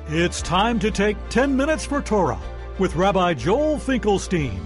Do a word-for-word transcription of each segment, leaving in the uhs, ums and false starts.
It's time to take ten minutes for Torah with Rabbi Joel Finkelstein.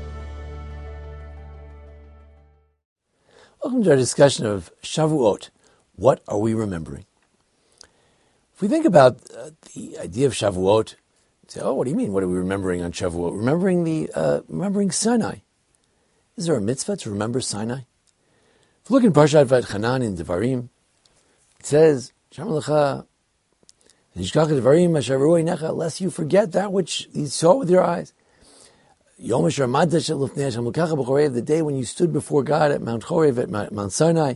Welcome to our discussion of Shavuot. What are we remembering? If we think about uh, the idea of Shavuot, say, oh, what do you mean? What are we remembering on Shavuot? Remembering the uh, remembering Sinai. Is there a mitzvah to remember Sinai? If you look in Parshat Vayetchanan in Devarim, it says, lest you forget that which you saw with your eyes. The day when you stood before God at Mount Chorev, at Mount Sinai,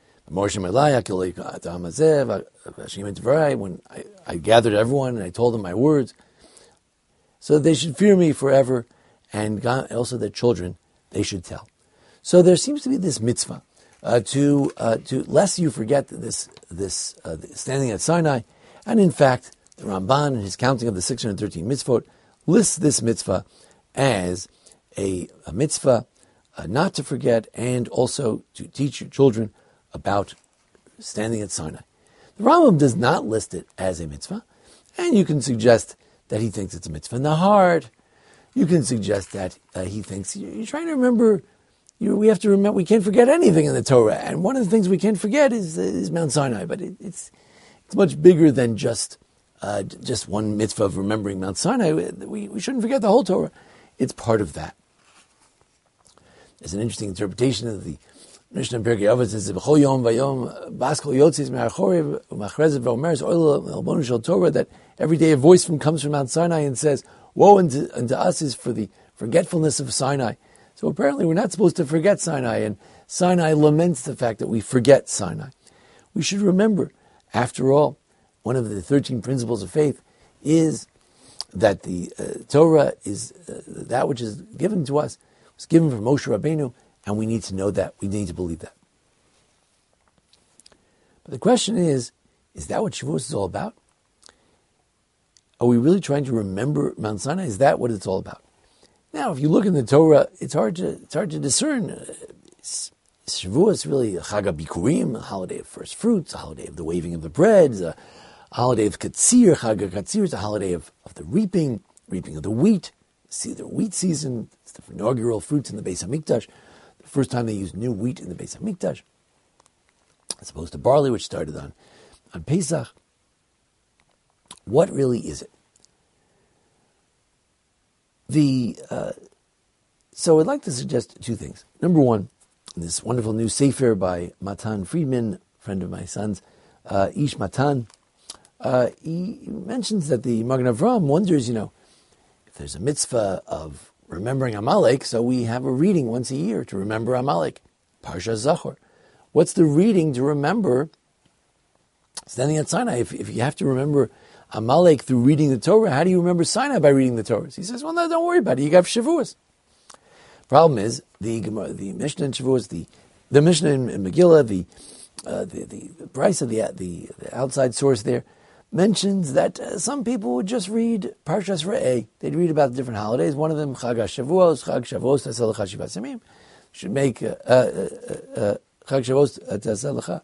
when I, I gathered everyone and I told them my words, so they should fear me forever, and God, also their children, they should tell. So there seems to be this mitzvah uh, to uh, to lest you forget this this uh, standing at Sinai, and in fact, the Ramban in his counting of the six hundred thirteen mitzvot lists this mitzvah as a, a mitzvah uh, not to forget, and also to teach your children about standing at Sinai. The Rambam does not list it as a mitzvah, and you can suggest that he thinks it's a mitzvah in the heart. You can suggest that uh, he thinks you're trying to remember. You, we have to remember. We can't forget anything in the Torah, and one of the things we can't forget is, is Mount Sinai. But it, it's it's much bigger than just uh, just one mitzvah of remembering Mount Sinai. We we shouldn't forget the whole Torah. It's part of that. There's an interesting interpretation of the Mishnah in Pirkei Avos. Says B'chol yom vayom baskol yotzis me'ar chorev u'machrezev v'omeres oil elbonu shel Torah, that every day a voice from comes from Mount Sinai and says, "Woe unto, unto us is for the forgetfulness of Sinai." So apparently, we're not supposed to forget Sinai, and Sinai laments the fact that we forget Sinai. We should remember, after all, one of the thirteen principles of faith is that the uh, Torah is uh, that which is given to us, was given from Moshe Rabbeinu, and we need to know that. We need to believe that. But the question is, is that what Shavuos is all about? Are we really trying to remember Mount Sinai? Is that what it's all about? Now, if you look in the Torah, it's hard to it's hard to discern. Is Shavuos really a Chag HaBikurim, a holiday of first fruits, a holiday of the waving of the bread, a holiday of Katsir? Chag HaKatsir is a holiday of, of the reaping, reaping of the wheat. See the wheat season. It's the inaugural fruits in the Beis Hamikdash. The first time they used new wheat in the Beis Hamikdash, as opposed to barley, which started on, on Pesach. What really is it? The uh, so I'd like to suggest two things. Number one, this wonderful new sefer by Matan Friedman, friend of my son's, uh, Ish Matan, uh, he mentions that the Magen Avraham wonders, you know, if there's a mitzvah of remembering Amalek, so we have a reading once a year to remember Amalek, Parsha Zachor. What's the reading to remember standing at Sinai? If, if you have to remember Amalek through reading the Torah, how do you remember Sinai by reading the Torah? He says, well, no, don't worry about it. You got Shavuos. Problem is, the the Mishnah in Shavuos, the the Mishnah in, in Megillah, the, uh, the the the price of the, the the outside source there mentions that uh, some people would just read Parshas Re'eh. They'd read about the different holidays. One of them, Chag HaShavuos, Chag Shavuos Taseh Lecha Shivat Yamim. Should make uh, uh, uh, Chag Shavuos Taseh Lecha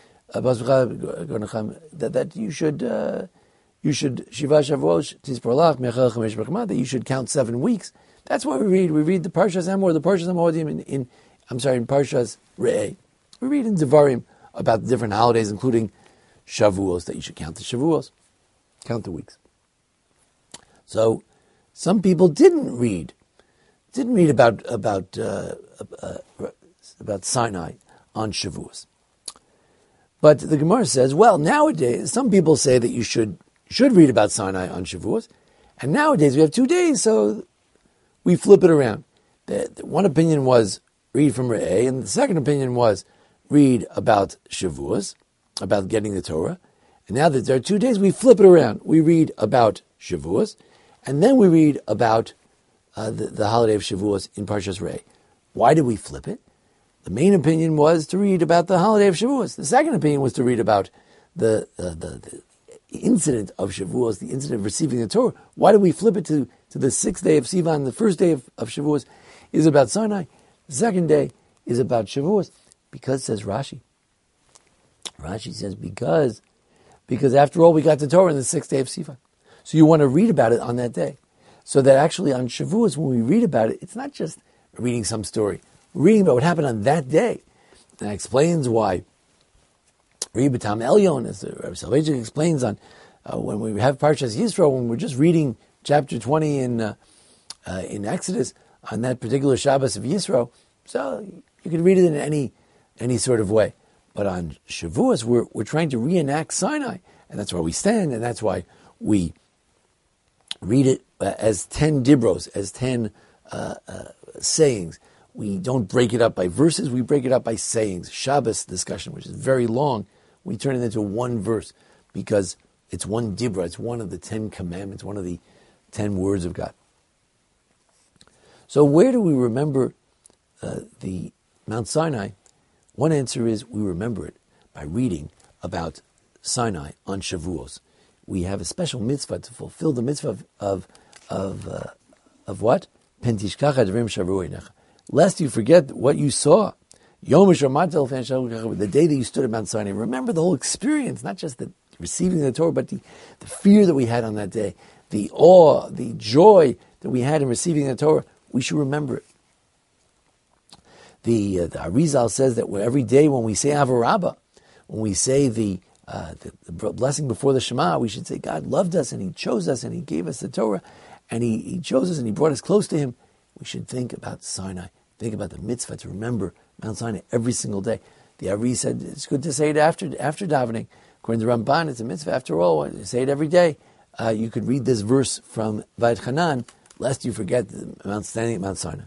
that that you should. Uh, You should Shiva Shavuos Tizparlach Mechel Chamesh Bechma, that you should count seven weeks. That's what we read. We read the Parshas Emor, the Parshas Amodim in, in I'm sorry, in Parshas Re'eh. We read in Devarim about the different holidays, including Shavuos, that you should count the Shavuos, count the weeks. So some people didn't read, didn't read about about uh, uh, about Sinai on Shavuos. But the Gemara says, well, nowadays some people say that you should. should read about Sinai on Shavuos, and nowadays we have two days, so we flip it around. The, the one opinion was read from Re'eh, and the second opinion was read about Shavuos, about getting the Torah. And now that there are two days, we flip it around. We read about Shavuos, and then we read about uh, the, the holiday of Shavuos in Parshas Re'eh. Why did we flip it? The main opinion was to read about the holiday of Shavuos. The second opinion was to read about the uh, the, the incident of Shavuos, the incident of receiving the Torah. Why did we flip it to, to the sixth day of Sivan? The first day of, of Shavuos is about Sinai. The second day is about Shavuos. Because, says Rashi. Rashi says, because, because after all, we got the Torah on the sixth day of Sivan. So you want to read about it on that day. So that actually on Shavuos, when we read about it, it's not just reading some story. We're reading about what happened on that day. And that explains why Rebbe Tam Elyon, as Rabbi Soloveitchik explains on uh, when we have Parshas Yisro, when we're just reading chapter twenty in uh, uh, in Exodus on that particular Shabbos of Yisro, so you can read it in any any sort of way. But on Shavuos, we're we're trying to reenact Sinai, and that's why we stand, and that's why we read it uh, as ten dibros, as ten uh, uh, sayings. We don't break it up by verses, we break it up by sayings. Shabbos discussion, which is very long, we turn it into one verse because it's one dibra, it's one of the Ten Commandments, one of the ten words of God. So where do we remember uh, the Mount Sinai? One answer is we remember it by reading about Sinai on Shavuos. We have a special mitzvah to fulfill the mitzvah of of of, uh, of what? Pentishkach adrim shavuonecha. Lest you forget what you saw. Yom Shavuos, the day that you stood at Mount Sinai. Remember the whole experience, not just the receiving the Torah, but the, the fear that we had on that day, the awe, the joy that we had in receiving the Torah. We should remember it. The, uh, the Arizal says that every day when we say Avarabba, when we say the, uh, the, the blessing before the Shema, we should say God loved us and He chose us and He gave us the Torah and He, he chose us and He brought us close to Him. We should think about Sinai, think about the mitzvah to remember Mount Sinai every single day. The Ari said it's good to say it after after davening. According to Ramban, it's a mitzvah after all. Say it every day. Uh, you could read this verse from Vayet Hanan, lest you forget the Mount standing at Mount Sinai.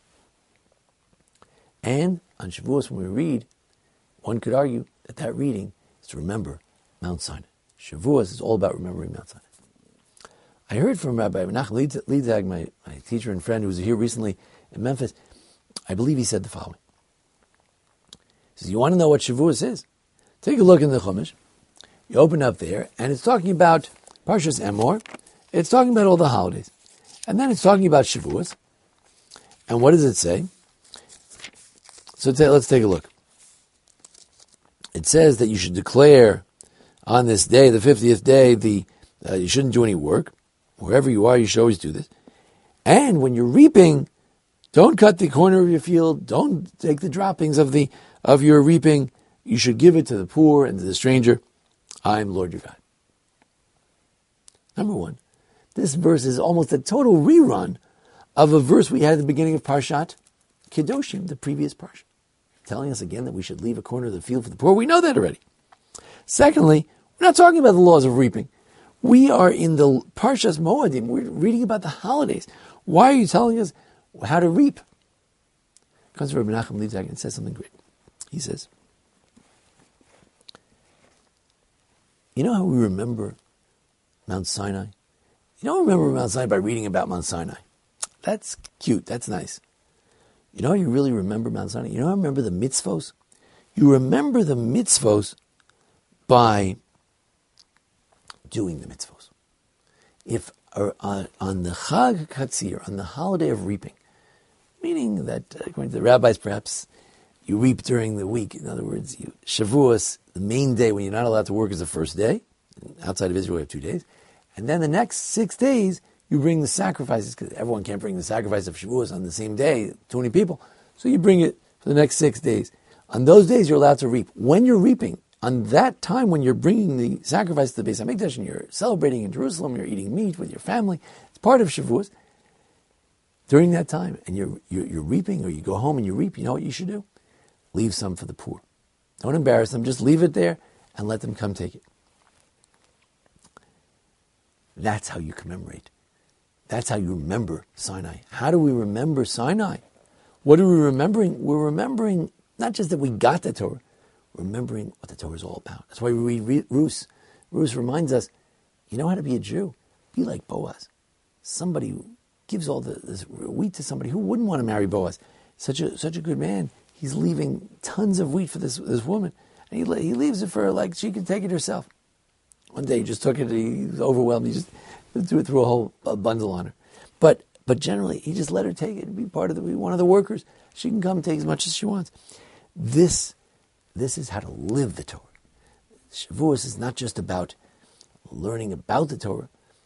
And on Shavuos, when we read, one could argue that that reading is to remember Mount Sinai. Shavuos is all about remembering Mount Sinai. I heard from Rabbi Menachem Lidzag, my, my teacher and friend who was here recently in Memphis. I believe he said the following. He says, you want to know what Shavuos is? Take a look in the Chumash. You open up there, and it's talking about Parshas Emor. It's talking about all the holidays. And then it's talking about Shavuos. And what does it say? So t- let's take a look. It says that you should declare on this day, the fiftieth day, the uh, you shouldn't do any work. Wherever you are, you should always do this. And when you're reaping, don't cut the corner of your field. Don't take the droppings of the of your reaping. You should give it to the poor and to the stranger. I am Lord your God. Number one, this verse is almost a total rerun of a verse we had at the beginning of Parshat Kedoshim, the previous Parsha, telling us again that we should leave a corner of the field for the poor. We know that already. Secondly, we're not talking about the laws of reaping. We are in the Parshas Moedim. We're reading about the holidays. Why are you telling us how to reap? Comes from Rabbi Menachem Lidzak and says something great. He says, you know how we remember Mount Sinai? You don't remember Mount Sinai by reading about Mount Sinai. That's cute. That's nice. You know how you really remember Mount Sinai? You know how you remember the mitzvos? You remember the mitzvos by doing the mitzvos. If uh, on, on the Chag Katzir, on the holiday of reaping, meaning that according to the rabbis, perhaps you reap during the week. In other words, you, Shavuos, the main day when you're not allowed to work, is the first day. Outside of Israel, we have two days, and then the next six days you bring the sacrifices because everyone can't bring the sacrifice of Shavuos on the same day. Twenty people, so you bring it for the next six days. On those days, you're allowed to reap. When you're reaping, on that time when you're bringing the sacrifice to the Beis HaMikdash and you're celebrating in Jerusalem, you're eating meat with your family, it's part of Shavuos. During that time, and you're, you're, you're reaping, or you go home and you reap, you know what you should do? Leave some for the poor. Don't embarrass them, just leave it there and let them come take it. That's how you commemorate. That's how you remember Sinai. How do we remember Sinai? What are we remembering? We're remembering not just that we got the Torah, remembering what the Torah is all about. That's why we read Rus. Rus reminds us, you know how to be a Jew? Be like Boaz. Somebody who gives all the this wheat to somebody who wouldn't want to marry Boaz. Such a such a good man. He's leaving tons of wheat for this this woman. And he, he leaves it for her like she can take it herself. One day he just took it, he was overwhelmed, he just threw it through a whole a bundle on her. But but generally, he just let her take it and be part of the, be one of the workers. She can come take as much as she wants. This This is how to live the Torah. Shavuos is not just about learning about the Torah.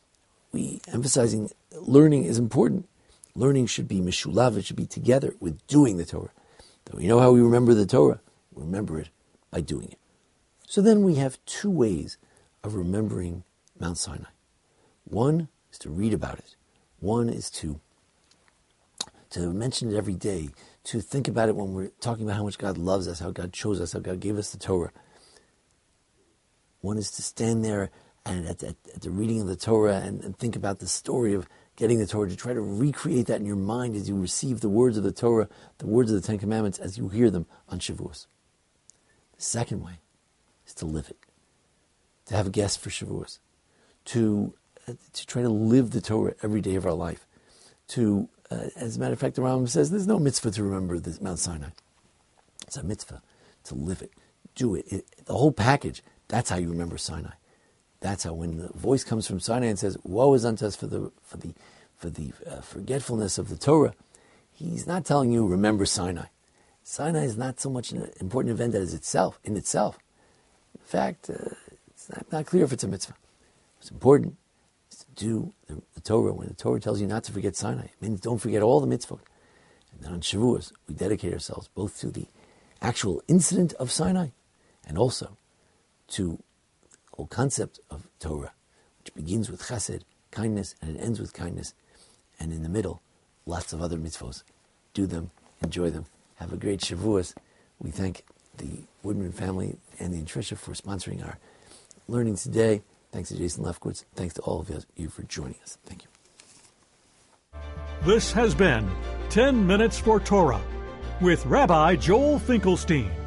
we emphasizing learning is important. Learning should be mishulav, it should be together with doing the Torah. So we know how we remember the Torah. We remember it by doing it. So then we have two ways of remembering Mount Sinai. One is to read about it. One is to, to mention it every day, to think about it when we're talking about how much God loves us, how God chose us, how God gave us the Torah. One is to stand there and at, at, at the reading of the Torah and, and think about the story of getting the Torah, to try to recreate that in your mind as you receive the words of the Torah, the words of the Ten Commandments, as you hear them on Shavuos. The second way is to live it, to have a guest for Shavuos, to, uh, to try to live the Torah every day of our life. To, uh, as a matter of fact, the Rambam says there's no mitzvah to remember this Mount Sinai. It's a mitzvah to live it, do it. it the whole package, that's how you remember Sinai. That's how, when the voice comes from Sinai and says, "Woe is unto us for the for the for the uh, forgetfulness of the Torah," he's not telling you remember Sinai. Sinai is not so much an important event as itself in itself. In fact, uh, it's not, not clear if it's a mitzvah. What's important is to do the, the Torah. When the Torah tells you not to forget Sinai, it means don't forget all the mitzvot. And then on Shavuos, we dedicate ourselves both to the actual incident of Sinai and also to the whole concept of Torah, which begins with chesed, kindness, and it ends with kindness. And in the middle, lots of other mitzvos. Do them, enjoy them. Have a great Shavuos. We thank the Woodman family and the Trisha for sponsoring our learning today. Thanks to Jason Lefkowitz. Thanks to all of you for joining us. Thank you. This has been ten minutes for Torah with Rabbi Joel Finkelstein.